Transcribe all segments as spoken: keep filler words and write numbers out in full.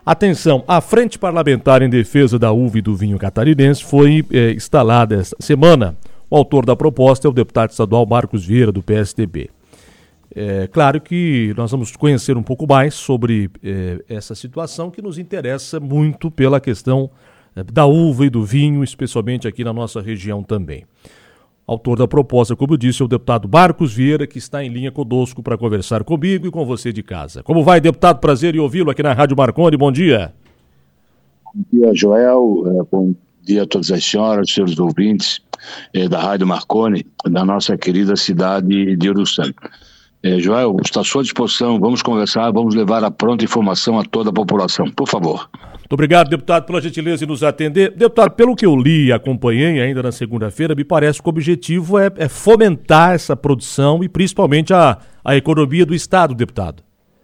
Atenção, a Frente Parlamentar em Defesa da Uva e do Vinho Catarinense foi eh, instalada esta semana. O autor da proposta é o deputado estadual Marcos Vieira, do P S D B. É claro que nós vamos conhecer um pouco mais sobre eh, essa situação que nos interessa muito pela questão eh, da uva e do vinho, especialmente aqui na nossa região também. Autor da proposta, como eu disse, é o deputado Marcos Vieira, que está em linha conosco para conversar comigo e com você de casa. Como vai, deputado? Prazer em ouvi-lo aqui na Rádio Marconi. Bom dia. Bom dia, Joel. Bom dia a todas as senhoras, senhores ouvintes eh, da Rádio Marconi, da nossa querida cidade de Uruçanga. Eh, Joel, está à sua disposição. Vamos conversar, vamos levar a pronta informação a toda a população. Por favor. Muito obrigado, deputado, pela gentileza de nos atender. Deputado, pelo que eu li e acompanhei ainda na segunda-feira, me parece que o objetivo é, é fomentar essa produção e principalmente a, a economia do Estado, deputado.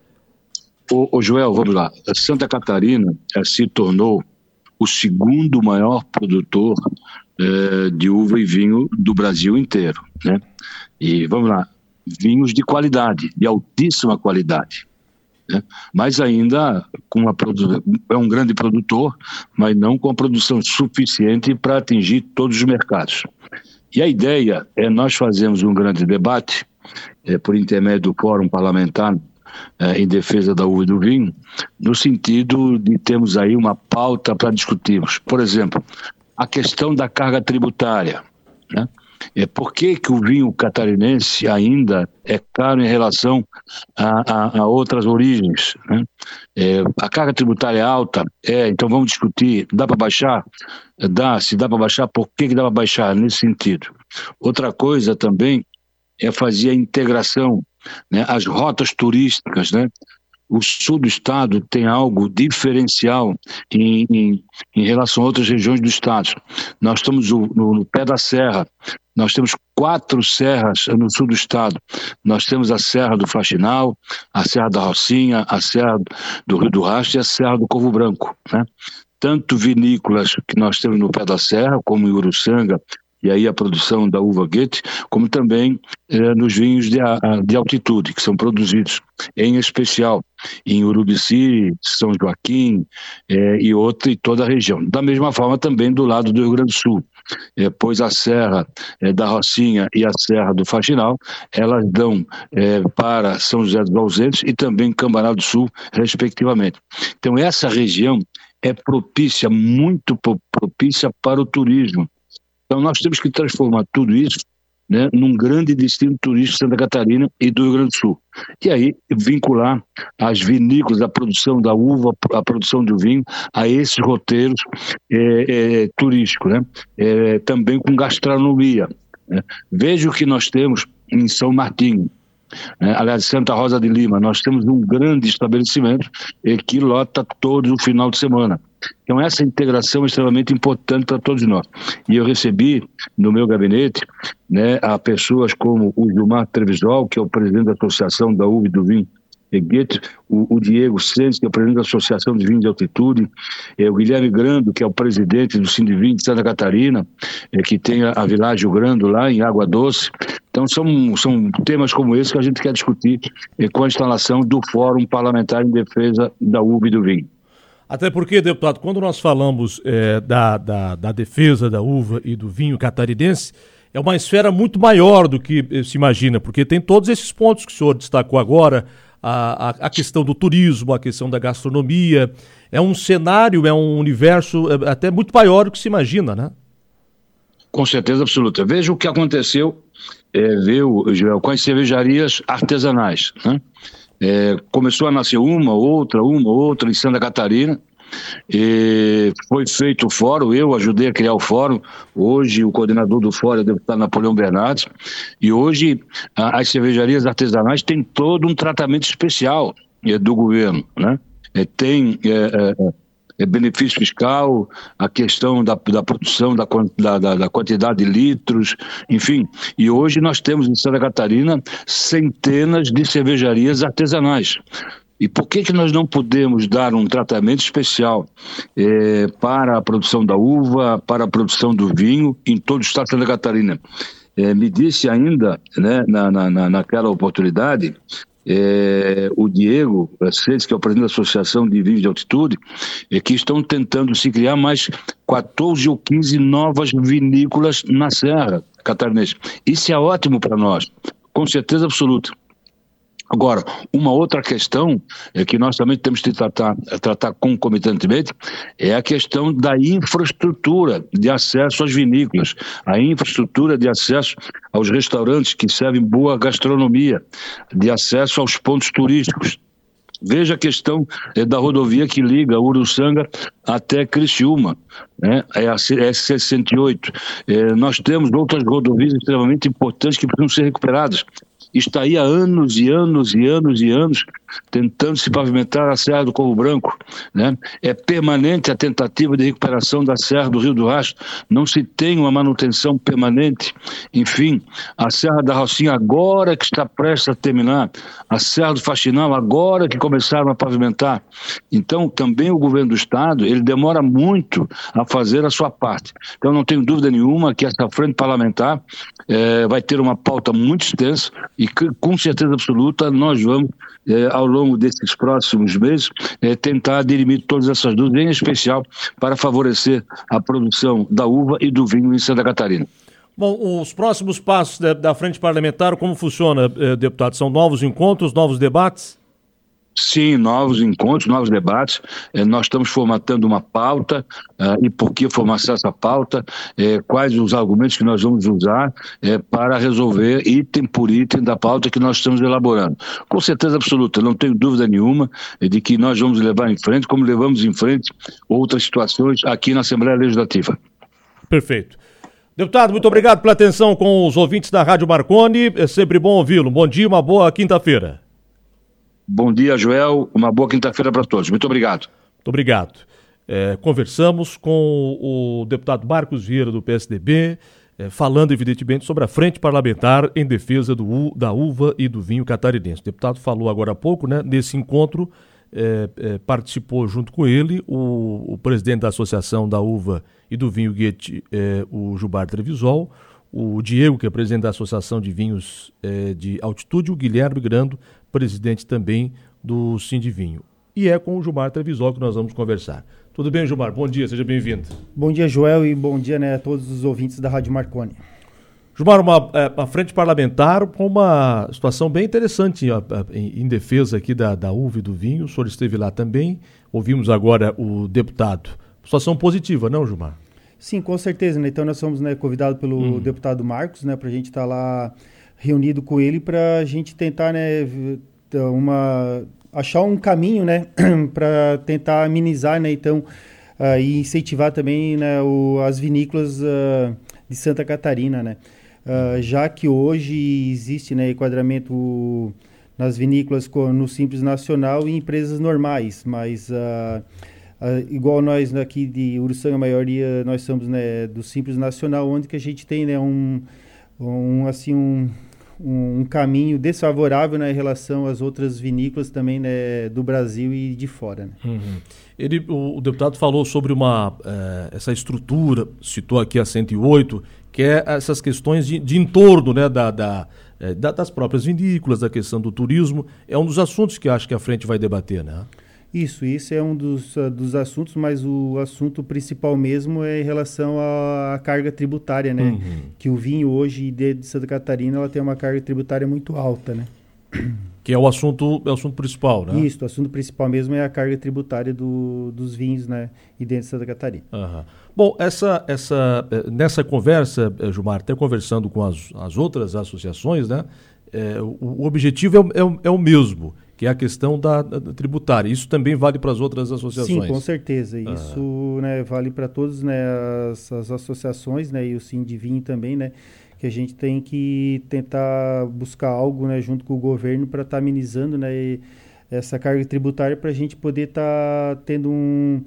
Ô, ô Joel, vamos lá. Santa Catarina eh, se tornou o segundo maior produtor eh, de uva e vinho do Brasil inteiro, né? E vamos lá, vinhos de qualidade, de altíssima qualidade. Né? Mas ainda com uma produ... é um grande produtor, mas não com a produção suficiente para atingir todos os mercados. E a ideia é nós fazermos um grande debate, é, por intermédio do Fórum Parlamentar é, em Defesa da Uva e do Vinho, no sentido de termos aí uma pauta para discutirmos. Por exemplo, a questão da carga tributária, né? É, por que que o vinho catarinense ainda é caro em relação a, a, a outras origens, né? É, a carga tributária é alta, é, então vamos discutir, dá para baixar? Dá, se dá para baixar, por que que dá para baixar nesse sentido? Outra coisa também é fazer a integração, né? As rotas turísticas, né? O sul do estado tem algo diferencial em, em, em relação a outras regiões do estado. Nós estamos no, no, no pé da serra, nós temos quatro serras no sul do estado. Nós temos a Serra do Faxinal, a Serra da Rocinha, a Serra do Rio do Rastro e a Serra do Corvo Branco, né? Tanto vinícolas que nós temos no pé da serra, como em Uruçanga, e aí a produção da uva Goethe, como também eh, nos vinhos de, a, de altitude, que são produzidos em especial em Urubici, São Joaquim eh, e outra, e toda a região. Da mesma forma também do lado do Rio Grande do Sul, eh, pois a Serra eh, da Rocinha e a Serra do Faxinal, elas dão eh, para São José dos Ausentes e também Cambará do Sul, respectivamente. Então essa região é propícia, muito propícia para o turismo. Então nós temos que transformar tudo isso, né, num grande destino turístico de Santa Catarina e do Rio Grande do Sul. E aí vincular as vinícolas, a produção da uva, a produção do vinho, a esses roteiros é, é, turísticos, né? É, também com gastronomia, né? Veja o que nós temos em São Martinho. É, aliás, Santa Rosa de Lima, nós temos um grande estabelecimento é, que lota todo o final de semana. Então essa integração é extremamente importante para todos nós. E eu recebi no meu gabinete, né, a pessoas como o Gilmar Trevisol, que é o presidente da Associação da Uva e do Vinho Goethe, o, o Diego Sentes, que é o presidente da Associação de Vinhos de Altitude, é, o Guilherme Grando, que é o presidente do Sindivinho de Santa Catarina, é, que tem a, a Világio Grando lá em Água Doce. Então são, são temas como esse que a gente quer discutir é, com a instalação do Fórum Parlamentar em Defesa da Uva e do Vinho. Até porque, deputado, quando nós falamos é, da, da, da defesa da uva e do vinho catarinense, é uma esfera muito maior do que se imagina, porque tem todos esses pontos que o senhor destacou agora, a, a, a questão do turismo, a questão da gastronomia, é um cenário, é um universo até muito maior do que se imagina, né? Com certeza absoluta. Veja o que aconteceu, é, viu, Joel, com as cervejarias artesanais, né? É, começou a nascer uma, outra, uma, outra em Santa Catarina, e foi feito o fórum, eu ajudei a criar o fórum. Hoje o coordenador do fórum é o deputado Napoleão Bernardes, e hoje a, as cervejarias artesanais têm todo um tratamento especial é, do governo, né? É, tem é, é, é benefício fiscal, a questão da, da produção, da, da, da quantidade de litros, enfim. E hoje nós temos em Santa Catarina centenas de cervejarias artesanais. E por que que nós não podemos dar um tratamento especial eh, para a produção da uva, para a produção do vinho em todo o estado de Santa Catarina? Eh, me disse ainda, né, na, na, naquela oportunidade, é, o Diego Sedes, que é o presidente da Associação de Vinhos de Altitude, é que estão tentando se criar mais quatorze ou quinze novas vinícolas na Serra Catarinense. Isso é ótimo para nós, com certeza absoluta. Agora, uma outra questão é que nós também temos que tratar, tratar concomitantemente é a questão da infraestrutura de acesso às vinícolas, a infraestrutura de acesso aos restaurantes que servem boa gastronomia, de acesso aos pontos turísticos. Veja a questão é, da rodovia que liga Uruçanga até Criciúma, né? É a S sessenta e oito. É, nós temos outras rodovias extremamente importantes que precisam ser recuperadas. Está aí há anos e anos e anos e anos tentando se pavimentar a Serra do Corvo Branco, né? É permanente a tentativa de recuperação da Serra do Rio do Rastro, não se tem uma manutenção permanente. Enfim, a Serra da Rocinha agora que está prestes a terminar, a Serra do Faxinal agora que começaram a pavimentar. Então também o governo do estado, ele demora muito a fazer a sua parte. Então não tenho dúvida nenhuma que essa frente parlamentar eh, vai ter uma pauta muito extensa e que, com certeza absoluta, nós vamos, eh, ao longo desses próximos meses, eh, tentar dirimir todas essas dúvidas, em especial para favorecer a produção da uva e do vinho em Santa Catarina. Bom, os próximos passos da, da frente parlamentar, como funciona, eh, deputado? São novos encontros, novos debates? Sim, novos encontros, novos debates. Eh, nós estamos formatando uma pauta, eh, e por que formatar essa pauta, eh, quais os argumentos que nós vamos usar eh, para resolver item por item da pauta que nós estamos elaborando. Com certeza absoluta, não tenho dúvida nenhuma eh, de que nós vamos levar em frente, como levamos em frente outras situações aqui na Assembleia Legislativa. Perfeito. Deputado, muito obrigado pela atenção com os ouvintes da Rádio Marconi. É sempre bom ouvi-lo. Bom dia, uma boa quinta-feira. Bom dia, Joel. Uma boa quinta-feira para todos. Muito obrigado. Muito obrigado. É, conversamos com o deputado Marcos Vieira, do P S D B, é, falando, evidentemente, sobre a frente parlamentar em defesa do, da uva e do vinho catarinense. O deputado falou agora há pouco, né? Nesse encontro, é, é, participou junto com ele o, o presidente da Associação da Uva e do Vinho Goethe, é, o Gilmar Trevisol, o Diego, que é presidente da Associação de Vinhos é, de Altitude, o Guilherme Grando, presidente também do Sindivinho. E é com o Gilmar Trevisol que nós vamos conversar. Tudo bem, Gilmar? Bom dia, seja bem-vindo. Bom dia, Joel, e bom dia, né, a todos os ouvintes da Rádio Marconi. Gilmar, uma, uma frente parlamentar com uma situação bem interessante em, em defesa aqui da, da uva e do vinho. O senhor esteve lá também, ouvimos agora o deputado. Situação positiva, não, Gilmar? Sim, com certeza, né? Então nós fomos, né, convidados pelo hum. deputado Marcos, né, para a gente estar tá lá reunido com ele para a gente tentar, né, uma, achar um caminho, né, para tentar amenizar, né, então, uh, e incentivar também, né, o, as vinícolas uh, de Santa Catarina, né, uh, já que hoje existe, né, enquadramento nas vinícolas no Simples Nacional e empresas normais, mas uh, uh, igual nós aqui de Uruçanga, a maioria nós somos, né, do Simples Nacional, onde que a gente tem, né, um, um assim, um um caminho desfavorável, né, em relação às outras vinícolas também, né, do Brasil e de fora. Né? Uhum. Ele, o, o deputado falou sobre uma, eh, essa estrutura, citou aqui a cento e oito, que é essas questões de, de entorno, né, da, da, eh, da, das próprias vinícolas, da questão do turismo. É um dos assuntos que acho que a frente vai debater, né? Isso, isso é um dos, uh, dos assuntos, mas o assunto principal mesmo é em relação à carga tributária, né? Uhum. Que o vinho hoje de Santa Catarina ela tem uma carga tributária muito alta, né? Que é o assunto, é o assunto principal, né? Isso, o assunto principal mesmo é a carga tributária do, dos vinhos, né? E dentro de Santa Catarina. Uhum. Bom, essa, essa, nessa conversa, Gilmar, até conversando com as, as outras associações, né? É, o, o objetivo é, é, é o mesmo, que é a questão da, da tributária. Isso também vale para as outras associações? Sim, com certeza. Ah. Isso, né, vale para todas, né, as, as associações, né, e o Sindivinho também, né, que a gente tem que tentar buscar algo, né, junto com o governo para estar tá amenizando, né, essa carga tributária para a gente poder estar tá tendo um,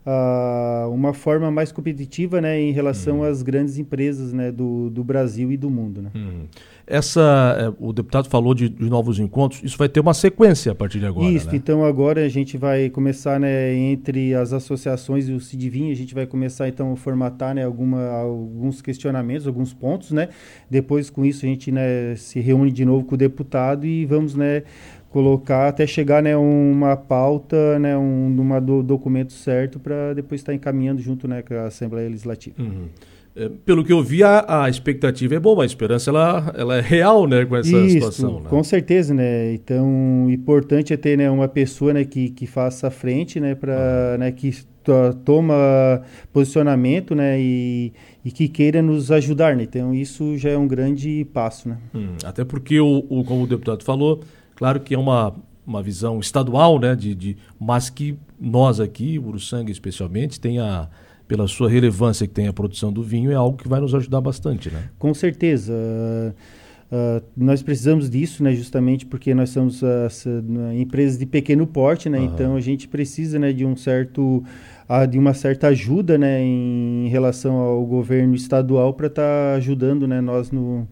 uh, uma forma mais competitiva, né, em relação uhum. às grandes empresas, né, do, do Brasil e do mundo. Né. Uhum. Essa, o deputado falou de, de novos encontros, isso vai ter uma sequência a partir de agora, Isso, né? Então agora a gente vai começar, né, entre as associações e o Sindivinho, a gente vai começar então a formatar, né, alguma, alguns questionamentos, alguns pontos, né? Depois com isso a gente, né, se reúne de novo com o deputado e vamos, né, colocar até chegar, né, uma pauta, né, um uma do, documento certo para depois estar encaminhando junto, né, com a Assembleia Legislativa. Uhum. É, pelo que eu vi, a, a expectativa é boa, a esperança ela, ela é real, né, com essa Isso, situação. Né? Com certeza, né? Então, o importante é ter, né, uma pessoa, né, que, que faça frente, né, para, uhum. né, que to, toma posicionamento, né, e, e que queira nos ajudar, né? Então, isso já é um grande passo, né? Hum, até porque, o, o, como o deputado falou, claro que é uma, uma visão estadual, né, de, de, mas que nós aqui, Uruçanga especialmente, tem a... pela sua relevância que tem a produção do vinho, é algo que vai nos ajudar bastante, né? Com certeza. Uh, uh, nós precisamos disso, né? Justamente porque nós somos uh, empresas de pequeno porte, né? Uhum. Então, a gente precisa, né, de um certo, uh, de uma certa ajuda, né, em relação ao governo estadual para estar tá ajudando, né, nós no,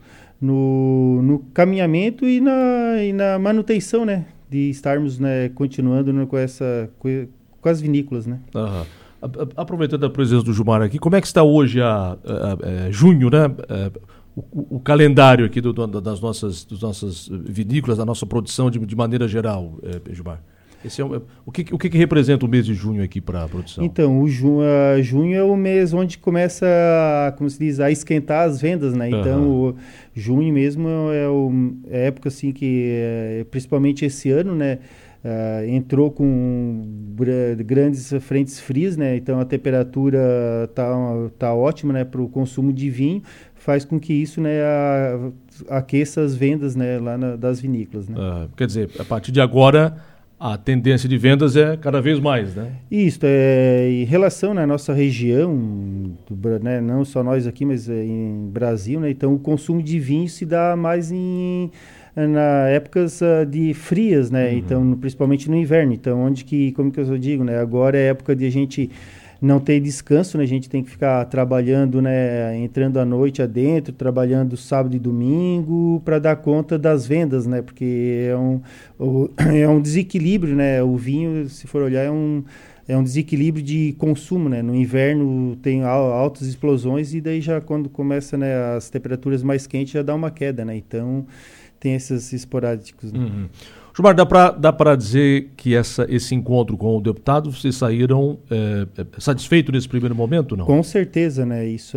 no, no caminhamento e na, e na manutenção, né? De estarmos, né, continuando, né, com, essa, com, com as vinícolas, né? Aham. Uhum. Aproveitando a presença do Gilmar aqui, como é que está hoje a, a, a junho, né? A, o, o calendário aqui do, das nossas, das nossas vinícolas, da nossa produção de, de maneira geral, é, Gilmar? Esse é um, o que, o que representa o mês de junho aqui para a produção? Então, o ju, uh, junho é o mês onde começa, como se diz, a esquentar as vendas, né? Então, uhum. o junho mesmo é, o, é a época assim que, é, principalmente esse ano, né? Uh, entrou com br- grandes frentes frias, né? Então a temperatura tá, tá ótima, né, para o consumo de vinho, faz com que isso, né, a, aqueça as vendas, né, lá na, das vinícolas, né? Uh, quer dizer, a partir de agora a tendência de vendas é cada vez mais, né? Isso, é, em relação à nossa região, do, né, não só nós aqui, mas é, em Brasil, né? Então o consumo de vinho se dá mais em na épocas uh, de frias, né? Uhum. Então, no, principalmente no inverno. Então, onde que, como que eu digo, né? Agora é época de a gente não ter descanso, né? A gente tem que ficar trabalhando, né? Entrando à noite adentro, trabalhando sábado e domingo para dar conta das vendas, né? Porque é um, o, é um desequilíbrio, né? O vinho, se for olhar, é um é um desequilíbrio de consumo, né? No inverno tem altas explosões e daí já quando começa, né, as temperaturas mais quentes já dá uma queda, né? Então tem esses esporádicos. Né? Uhum. Gilmar, dá para dá para dizer que essa, esse encontro com o deputado, vocês saíram é, satisfeitos nesse primeiro momento, não? Com certeza, né? Isso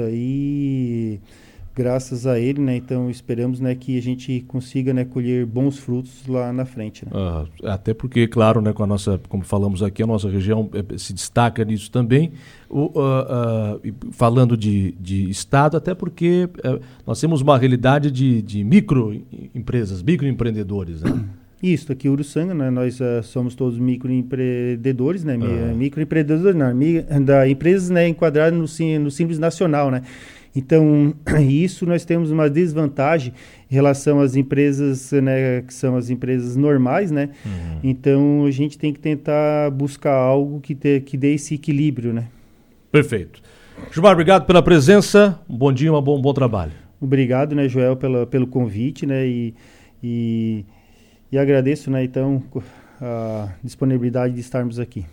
aí, graças a ele, né? Então esperamos, né, que a gente consiga, né, colher bons frutos lá na frente. Né? Ah, até porque, claro, né, com a nossa, como falamos aqui, a nossa região é, se destaca nisso também. O, uh, uh, falando de, de Estado, até porque uh, nós temos uma realidade de, de microempresas, microempreendedores, né? Isso, aqui em Uruçanga, né, nós uh, somos todos microempreendedores, né? Ah. Microempreendedores, não, da empresas, né, enquadradas no, no Simples Nacional, né? Então, isso nós temos uma desvantagem em relação às empresas, né, que são as empresas normais, né? Uhum. Então, a gente tem que tentar buscar algo que, te, que dê esse equilíbrio, né? Perfeito. Gilmar, obrigado pela presença, um bom dia, um bom, um bom trabalho. Obrigado, né, Joel, pela, pelo convite, né, e, e, e agradeço, né, então, a disponibilidade de estarmos aqui.